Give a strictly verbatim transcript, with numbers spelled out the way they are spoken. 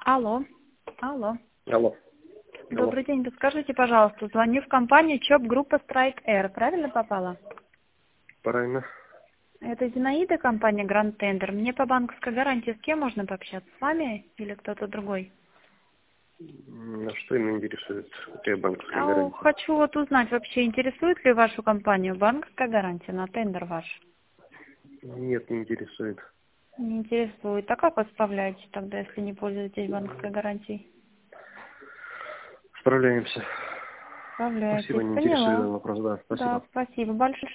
Алло. Алло. Алло. Алло. Добрый день. Подскажите, пожалуйста, звоню в компанию ЧОП группа Strike Air. Правильно попала? Правильно. Это Зинаида, компания Grand Tender. Мне по банковской гарантии с кем можно пообщаться? С вами или кто-то другой? М, А что именно интересует? Какая банковская А, гарантия? хочу вот узнать, вообще интересует ли вашу компанию банковская гарантия на тендер ваш? Нет, не интересует. Не интересует. А как вы справляетесь тогда, если не пользуетесь банковской гарантией? Справляемся. Спасибо, Справляетесь. не интересует Поняла. этот вопрос, да. Да, Спасибо. спасибо большое.